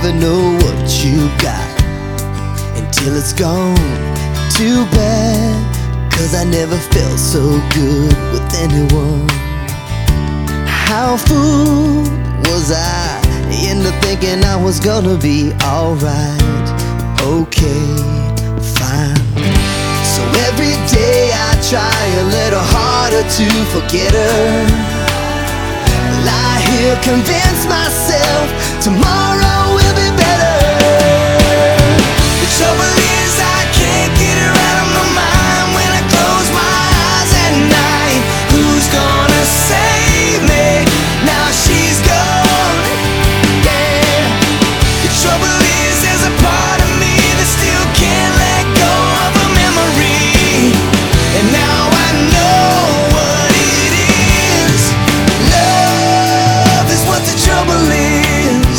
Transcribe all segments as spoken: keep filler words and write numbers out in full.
never know what you got until it's gone. Too bad, 'cause I never felt so good with anyone. How fooled was I into thinking I was gonna be alright? Okay, fine. So every day I try a little harder to forget her. Lie here, convince myself tomorrow will be better. The trouble is I can't get her out of my mind when I close my eyes at night. Who's gonna save me now she's gone? Yeah. The trouble is there's a part of me that still can't let go of a memory, and now I know what it is. Love is what the trouble is.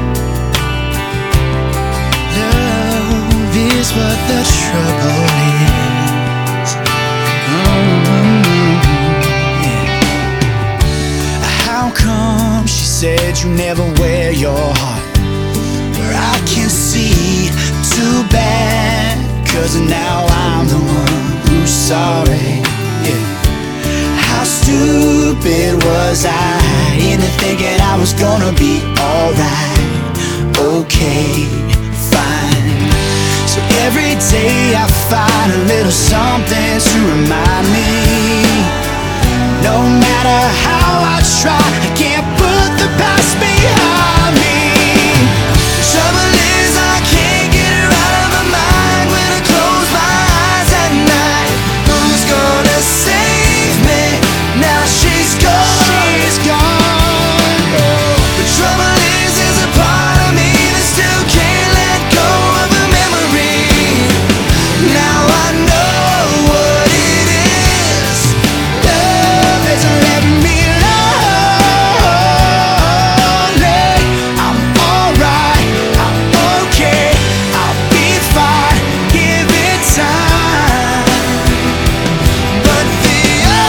Love is what the trouble is. Mm-hmm. Yeah. How come she said you never wear your heart where I can see? Too bad, 'cause now I'm the one who's sorry. Yeah. How stupid was I into thinking I was gonna be alright? Okay, fine. So every day I find a little something to remind me. No matter how I try, I can't put the past behind me. The trouble is I can't get her out of my mind when I close my eyes at night. Who's gonna save me now she's gone? She's gone. The trouble is there's a part of me that still can't let go of a memory. Now I know what it is. Love isn't letting me lonely. I'm alright, I'm okay, I'll be fine, give it time. But the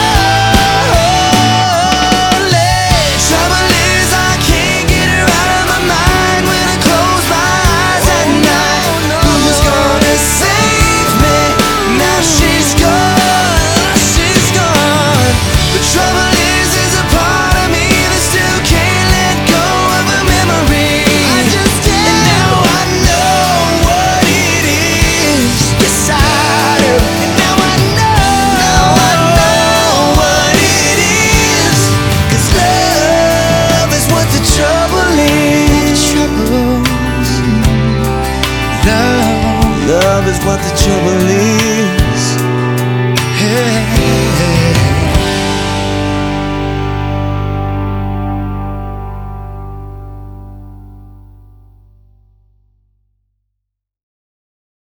only trouble is I can't get her out of my mind when I close my eyes at night. Who's gonna save me now she's gone? She's gone. The trouble is there's a part of me that still can't let go of a memory. I just can't. And now I know what it is. Yes, I do. And now I know. Now I know what it is. 'Cause love is what the trouble is. Love, love is what the trouble is.